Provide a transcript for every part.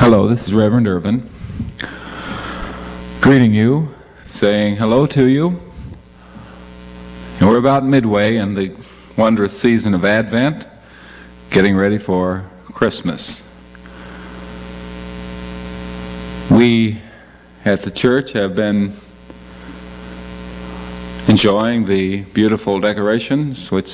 Hello, this is Reverend Irvin, greeting you, saying hello to you. And we're about midway in the wondrous season of Advent, getting ready for Christmas. We at the church have been enjoying the beautiful decorations which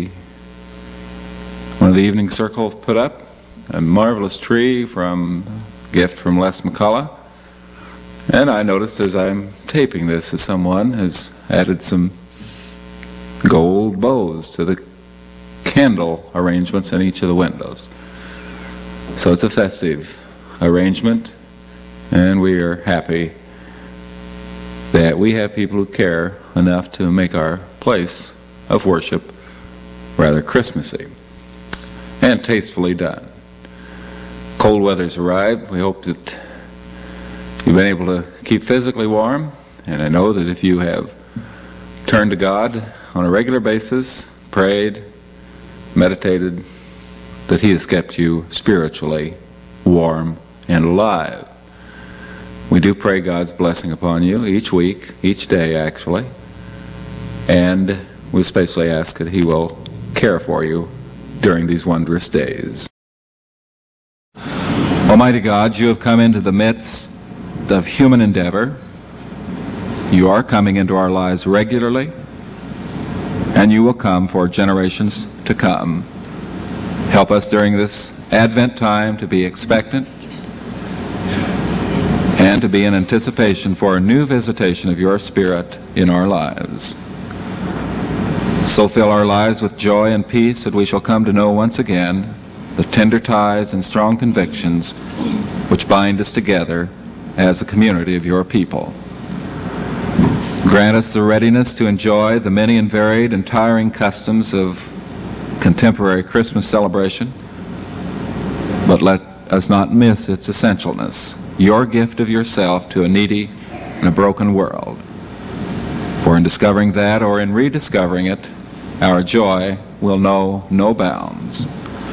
one of the evening circles put up. A marvelous tree gift from Les McCullough. And I noticed as I'm taping this that someone has added some gold bows to the candle arrangements in each of the windows. So it's a festive arrangement, and we are happy that we have people who care enough to make our place of worship rather Christmassy and tastefully done. Cold weather's arrived. We hope that you've been able to keep physically warm, and I know that if you have turned to God on a regular basis, prayed, meditated, that He has kept you spiritually warm and alive. We do pray God's blessing upon you each week, each day actually, and we especially ask that He will care for you during these wondrous days. Almighty God, you have come into the midst of human endeavor. You are coming into our lives regularly, and you will come for generations to come. Help us during this Advent time to be expectant and to be in anticipation for a new visitation of your Spirit in our lives. So fill our lives with joy and peace that we shall come to know once again the tender ties and strong convictions which bind us together as a community of your people. Grant us the readiness to enjoy the many and varied and tiring customs of contemporary Christmas celebration, but let us not miss its essentialness, your gift of yourself to a needy and a broken world. For in discovering that, or in rediscovering it, our joy will know no bounds.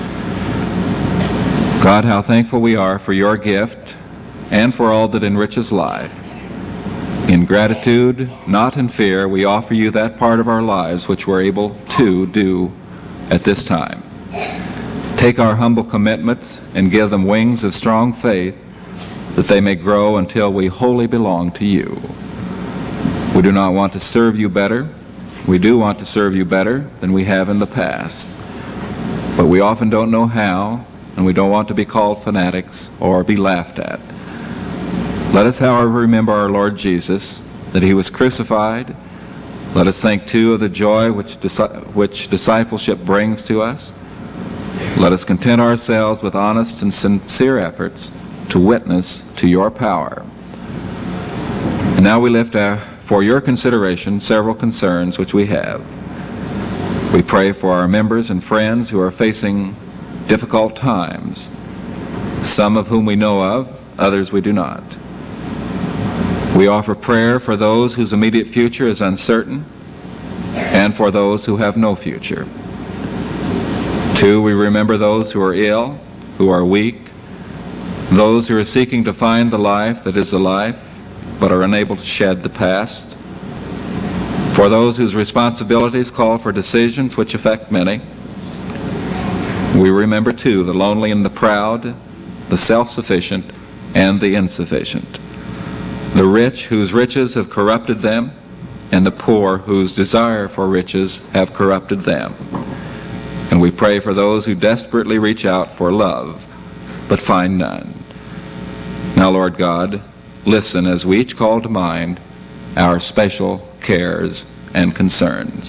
God, how thankful we are for your gift and for all that enriches life. In gratitude, not in fear, we offer you that part of our lives which we're able to do at this time. Take our humble commitments and give them wings of strong faith that they may grow until we wholly belong to you. We do not want to serve you better. We do want to serve you better than we have in the past. But we often don't know how, and we don't want to be called fanatics or be laughed at. Let us, however, remember our Lord Jesus, that He was crucified. Let us think, too, of the joy which discipleship brings to us. Let us content ourselves with honest and sincere efforts to witness to your power. And now we lift for your consideration several concerns which we have. We pray for our members and friends who are facing difficult times, some of whom we know of, others we do not. We offer prayer for those whose immediate future is uncertain and for those who have no future. 2, we remember those who are ill, who are weak, those who are seeking to find the life that is the life but are unable to shed the past. For those whose responsibilities call for decisions which affect many. We remember, too, the lonely and the proud, the self-sufficient and the insufficient, the rich whose riches have corrupted them, and the poor whose desire for riches have corrupted them. And we pray for those who desperately reach out for love, but find none. Now, Lord God, listen as we each call to mind our special cares and concerns.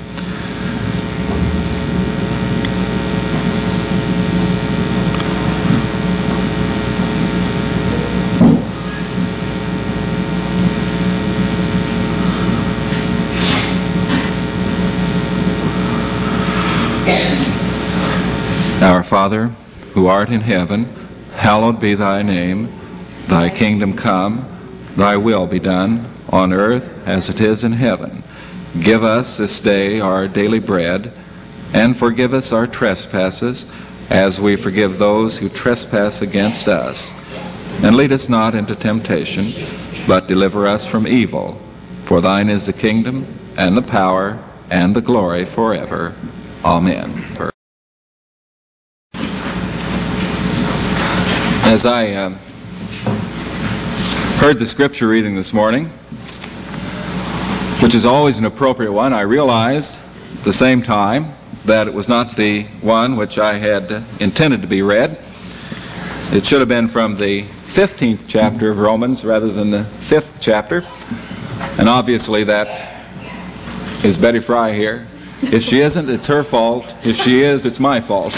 Our Father, who art in heaven, hallowed be thy name. Thy kingdom come, thy will be done, on earth as it is in heaven. Give us this day our daily bread, and forgive us our trespasses, as we forgive those who trespass against us. And lead us not into temptation, but deliver us from evil. For thine is the kingdom, and the power, and the glory forever. Amen. As I heard the scripture reading this morning, which is always an appropriate one, I realized at the same time that it was not the one which I had intended to be read. It should have been from the 15th chapter of Romans rather than the 5th chapter. And obviously that is Betty Fry here. If she isn't, it's her fault. If she is, it's my fault.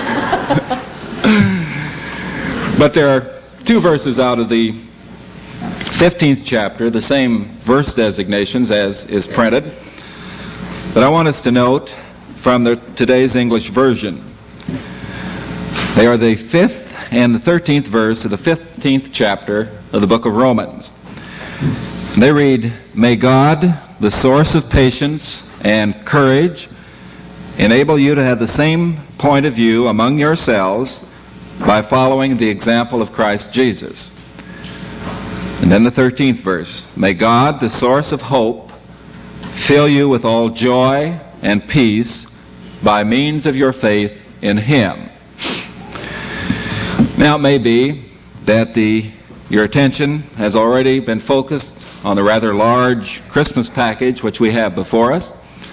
But there are two verses out of the 15th chapter, the same verse designations as is printed, that I want us to note from today's English version. They are the 5th and the 13th verse of the 15th chapter of the book of Romans. They read, "May God, the source of patience and courage, enable you to have the same point of view among yourselves by following the example of Christ Jesus." And then the 13th verse, "May God, the source of hope, fill you with all joy and peace by means of your faith in Him." Now it may be that your attention has already been focused on the rather large Christmas package which we have before us.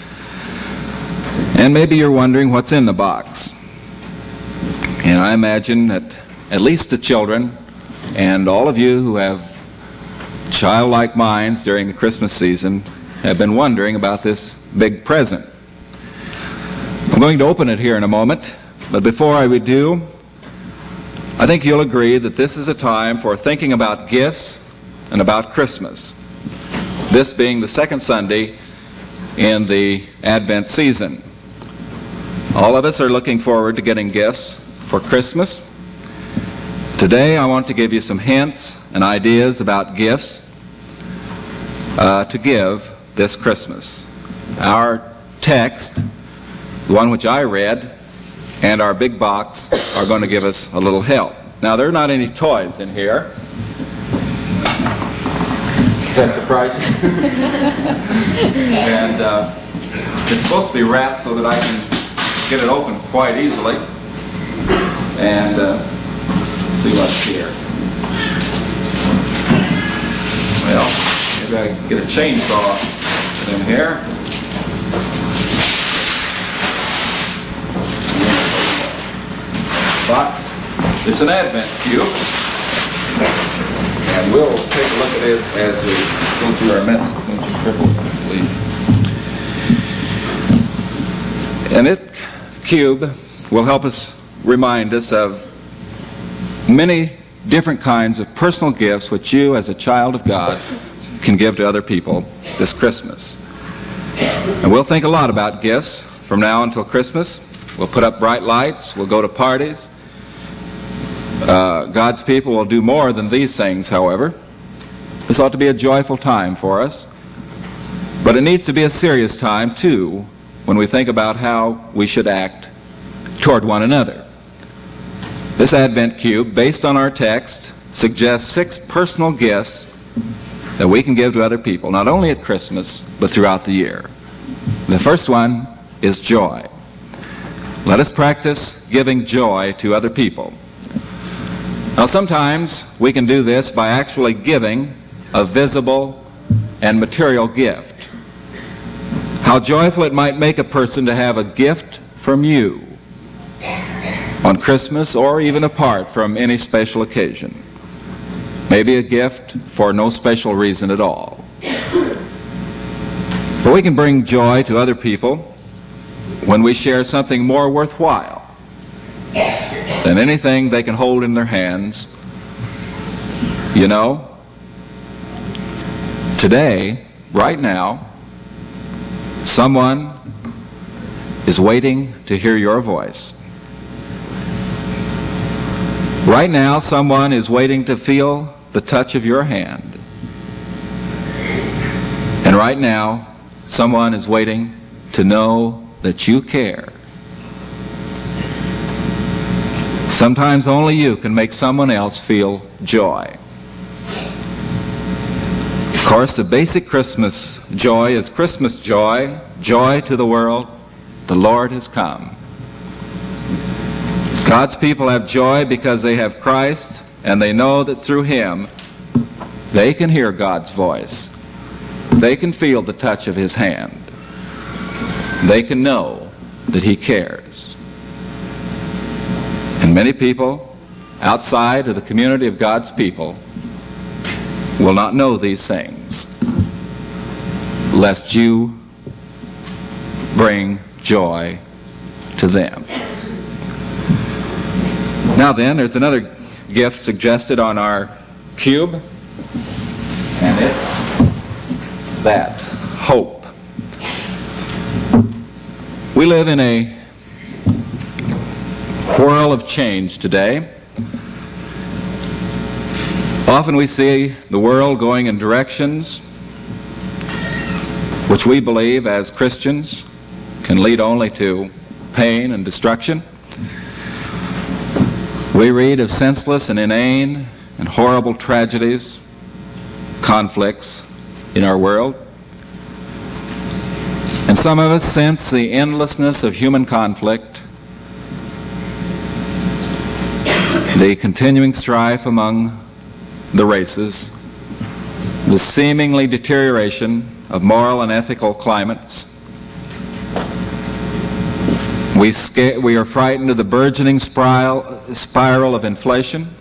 And maybe you're wondering what's in the box. And I imagine that at least the children and all of you who have childlike minds during the Christmas season have been wondering about this big present. I'm going to open it here in a moment, but before I do, I think you'll agree that this is a time for thinking about gifts and about Christmas, this being the second Sunday in the Advent season. All of us are looking forward to getting gifts for Christmas. Today I want to give you some hints and ideas about gifts to give this Christmas. Our text, the one which I read, and our big box are going to give us a little help. Now, there are not any toys in here. Is that surprising? And it's supposed to be wrapped so that I can get it open quite easily. And see what's here. Well, maybe I can get a chainsaw in here. Box. It's an Advent cube, and we'll take a look at it as we go through our message. Won't you triple, please? And this cube will help us remind us of many different kinds of personal gifts which you, as a child of God, can give to other people this Christmas. And we'll think a lot about gifts from now until Christmas. We'll put up bright lights. We'll go to parties. God's people will do more than these things, however. This ought to be a joyful time for us. But it needs to be a serious time, too, when we think about how we should act toward one another. This Advent cube, based on our text, suggests 6 personal gifts that we can give to other people, not only at Christmas, but throughout the year. The first one is joy. Let us practice giving joy to other people. Now, sometimes we can do this by actually giving a visible and material gift. How joyful it might make a person to have a gift from you on Christmas or even apart from any special occasion. Maybe a gift for no special reason at all. But we can bring joy to other people when we share something more worthwhile than anything they can hold in their hands. You know, today, right now, someone is waiting to hear your voice. Right now, someone is waiting to feel the touch of your hand. And right now, someone is waiting to know that you care. Sometimes only you can make someone else feel joy. Of course, the basic Christmas joy is Christmas joy, joy to the world. The Lord has come. God's people have joy because they have Christ, and they know that through Him they can hear God's voice. They can feel the touch of His hand. They can know that He cares. And many people outside of the community of God's people will not know these things, lest you bring joy to them. Now then, there's another gift suggested on our cube, and it's that hope. We live in a whirl of change today. Often we see the world going in directions which we believe as Christians can lead only to pain and destruction. We read of senseless and inane and horrible tragedies, conflicts in our world. And some of us sense the endlessness of human conflict, the continuing strife among the races, the seemingly deterioration of moral and ethical climates. We are frightened of the burgeoning spiral of inflation.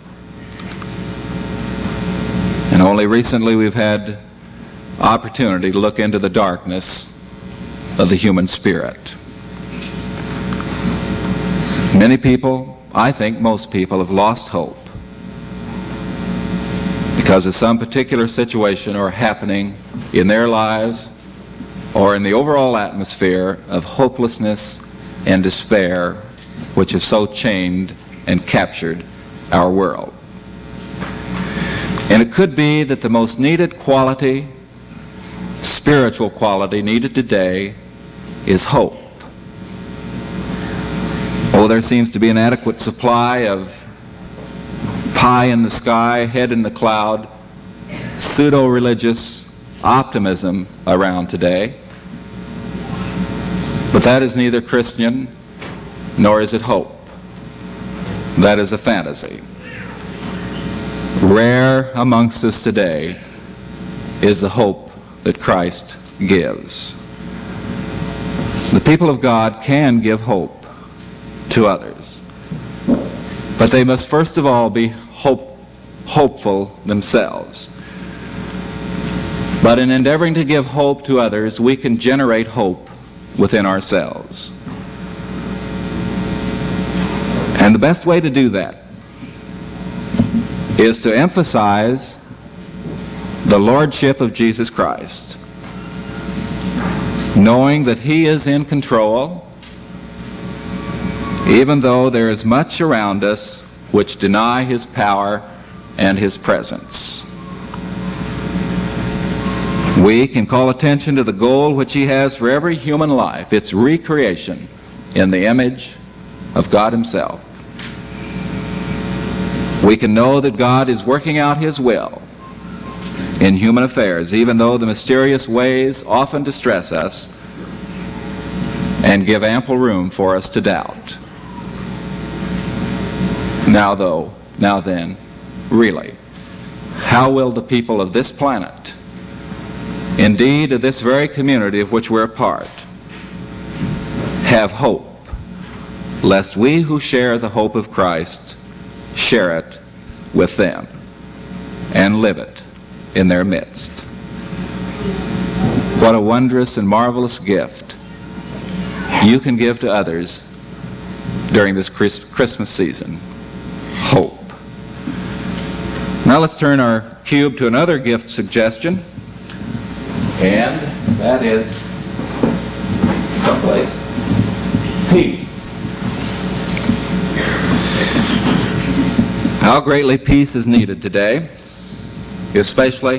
And only recently we've had opportunity to look into the darkness of the human spirit. Many people, I think most people, have lost hope because of some particular situation or happening in their lives or in the overall atmosphere of hopelessness and despair which has so chained and captured our world. And it could be that the most needed quality, spiritual quality needed today is hope. Oh, there seems to be an adequate supply of pie in the sky, head in the cloud, pseudo-religious optimism around today. But that is neither Christian nor is it hope. That is a fantasy. Rare amongst us today is the hope that Christ gives. The people of God can give hope to others, but they must first of all be hopeful themselves. But in endeavoring to give hope to others, we can generate hope within ourselves. And the best way to do that is to emphasize the lordship of Jesus Christ, knowing that He is in control, even though there is much around us which deny His power and His presence. We can call attention to the goal which He has for every human life, its recreation in the image of God Himself. We can know that God is working out His will in human affairs, even though the mysterious ways often distress us and give ample room for us to doubt. Now then, really, how will the people of this planet, indeed of this very community of which we're a part, have hope, lest we who share the hope of Christ share it with them and live it in their midst? What a wondrous and marvelous gift you can give to others during this Christmas season. Hope. Now let's turn our cube to another gift suggestion, and that is someplace peace. How greatly peace is needed today, especially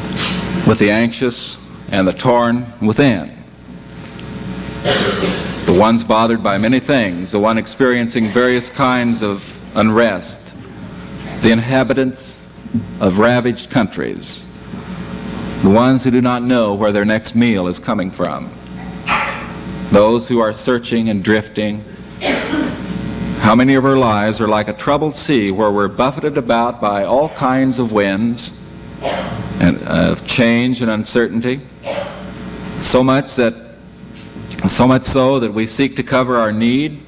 with the anxious and the torn within. The ones bothered by many things, the one experiencing various kinds of unrest, the inhabitants of ravaged countries, the ones who do not know where their next meal is coming from, those who are searching and drifting. How many of our lives are like a troubled sea where we're buffeted about by all kinds of winds and of change and uncertainty, so much so that we seek to cover our need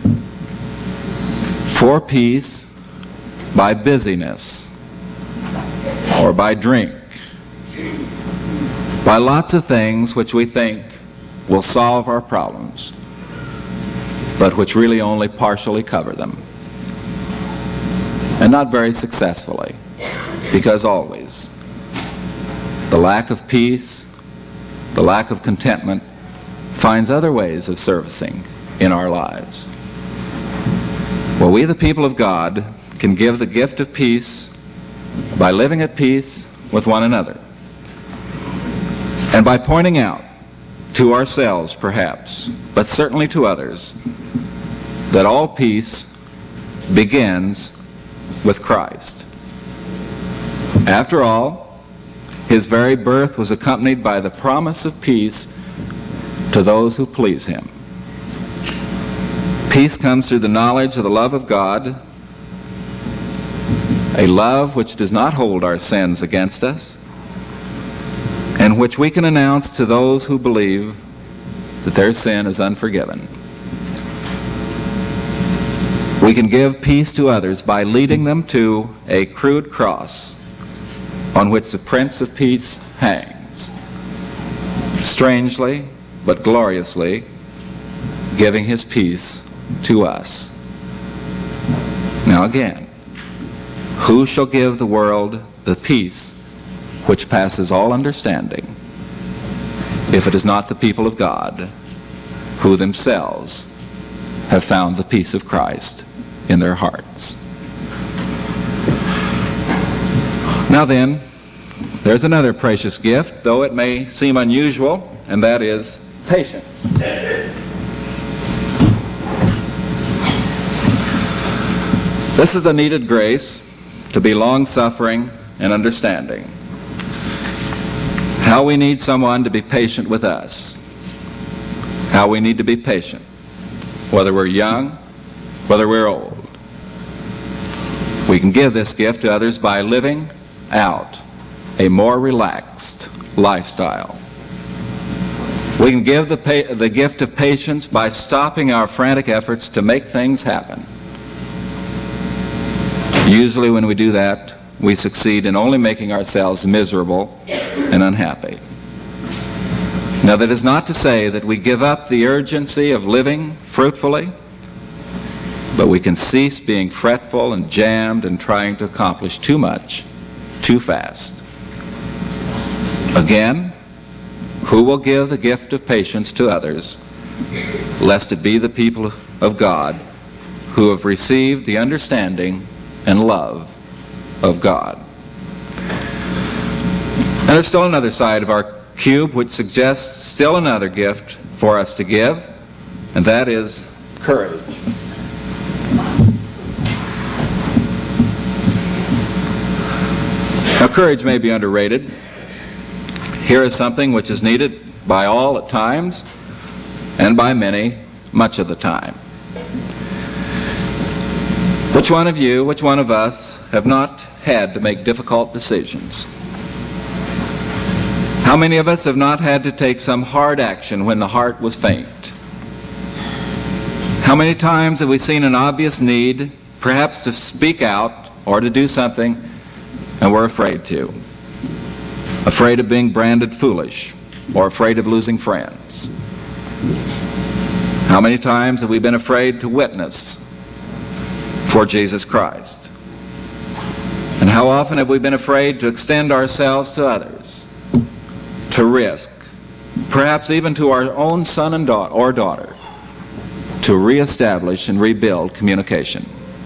for peace by busyness or by drink, by lots of things which we think will solve our problems, but which really only partially cover them, and not very successfully, because always the lack of peace, the lack of contentment finds other ways of servicing in our lives. Well, we the people of God can give the gift of peace by living at peace with one another, and by pointing out to ourselves perhaps, but certainly to others, that all peace begins with Christ. After all, his very birth was accompanied by the promise of peace to those who please him. Peace comes through the knowledge of the love of God, a love which does not hold our sins against us, and which we can announce to those who believe that their sin is unforgiven. We can give peace to others by leading them to a crude cross on which the Prince of Peace hangs, strangely but gloriously giving his peace to us. Now again, who shall give the world the peace which passes all understanding, if it is not the people of God, who themselves have found the peace of Christ in their hearts? Now then, there's another precious gift, though it may seem unusual, and that is patience. This is a needed grace, to be long-suffering and understanding. How we need someone to be patient with us. How we need to be patient, whether we're young, whether we're old. We can give this gift to others by living out a more relaxed lifestyle. We can give the gift of patience by stopping our frantic efforts to make things happen. Usually when we do that, we succeed in only making ourselves miserable and unhappy. Now, that is not to say that we give up the urgency of living fruitfully, but we can cease being fretful and jammed and trying to accomplish too much too fast. Again, who will give the gift of patience to others, lest it be the people of God who have received the understanding and love of God? And there's still another side of our cube which suggests still another gift for us to give, and that is courage. Now, courage may be underrated. Here is something which is needed by all at times, and by many much of the time. Which one of you, which one of us have not had to make difficult decisions? How many of us have not had to take some hard action when the heart was faint? How many times have we seen an obvious need, perhaps to speak out or to do something, and we're afraid to? Afraid of being branded foolish, or afraid of losing friends? How many times have we been afraid to witness for Jesus Christ? And how often have we been afraid to extend ourselves to others, to risk, perhaps even to our own son and daughter, to reestablish and rebuild communication?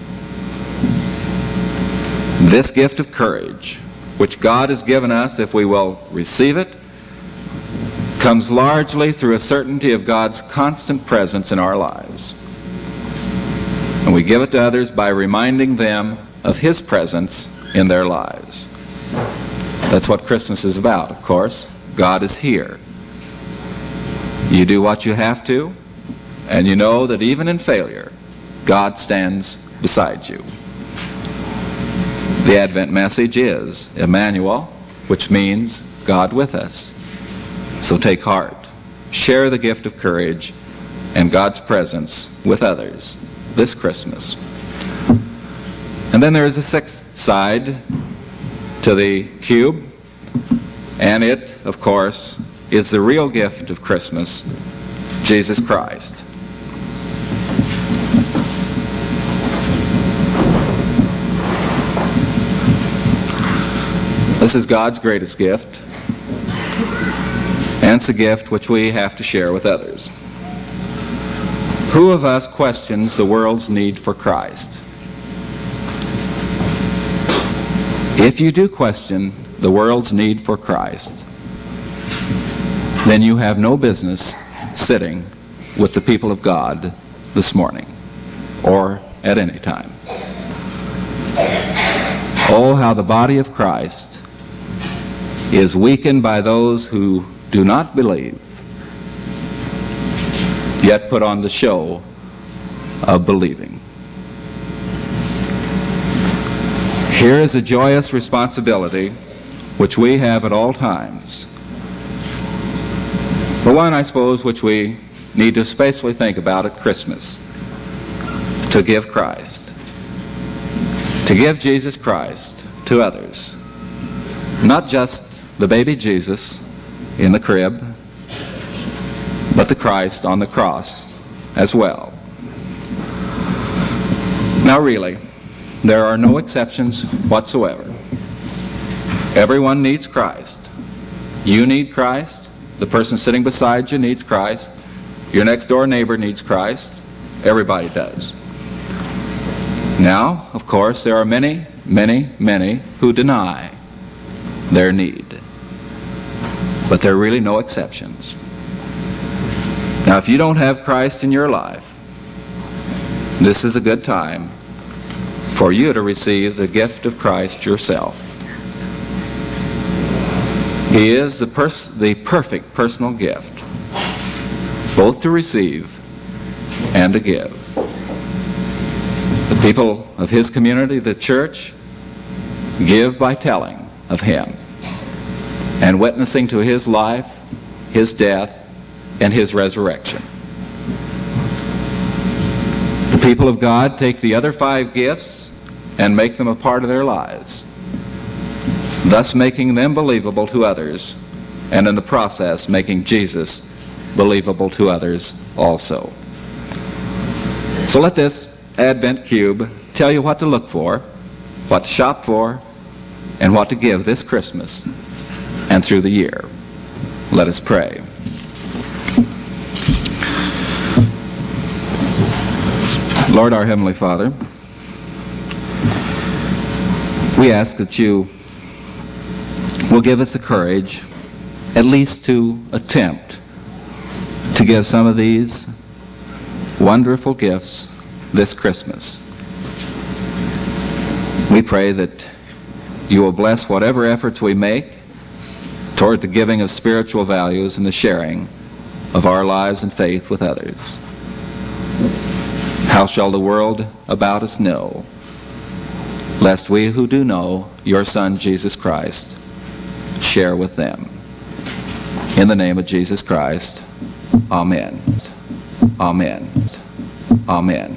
This gift of courage, which God has given us if we will receive it, comes largely through a certainty of God's constant presence in our lives. And we give it to others by reminding them of His presence in their lives. That's what Christmas is about, of course. God is here. You do what you have to, and you know that even in failure, God stands beside you. The Advent message is Emmanuel, which means God with us. So take heart, share the gift of courage and God's presence with others this Christmas. And then there is a sixth side to the cube, and it, of course, is the real gift of Christmas, Jesus Christ. This is God's greatest gift, and it's a gift which we have to share with others. Who of us questions the world's need for Christ? If you do question the world's need for Christ, then you have no business sitting with the people of God this morning or at any time. Oh, how the body of Christ is weakened by those who do not believe, yet put on the show of believing. Here is a joyous responsibility which we have at all times, but one, I suppose, which we need to especially think about at Christmas: to give Christ, to give Jesus Christ to others. Not just the baby Jesus in the crib, but the Christ on the cross as well. Now really, there are no exceptions whatsoever. Everyone needs Christ. You need Christ. The person sitting beside you needs Christ. Your next door neighbor needs Christ. Everybody does. Now, of course, there are many, many, many who deny their need. But there are really no exceptions. Now, if you don't have Christ in your life, this is a good time for you to receive the gift of Christ yourself. He is the perfect personal gift, both to receive and to give. The people of His community, the church, give by telling of Him and witnessing to His life, His death, and His resurrection. The people of God take the other 5 gifts and make them a part of their lives, thus making them believable to others, and in the process making Jesus believable to others also. So let this Advent cube tell you what to look for, what to shop for, and what to give this Christmas and through the year. Let us pray. Lord, our Heavenly Father, we ask that you will give us the courage at least to attempt to give some of these wonderful gifts this Christmas. We pray that you will bless whatever efforts we make toward the giving of spiritual values and the sharing of our lives and faith with others. How shall the world about us know, lest we who do know your Son, Jesus Christ, share with them? In the name of Jesus Christ, amen. Amen. Amen.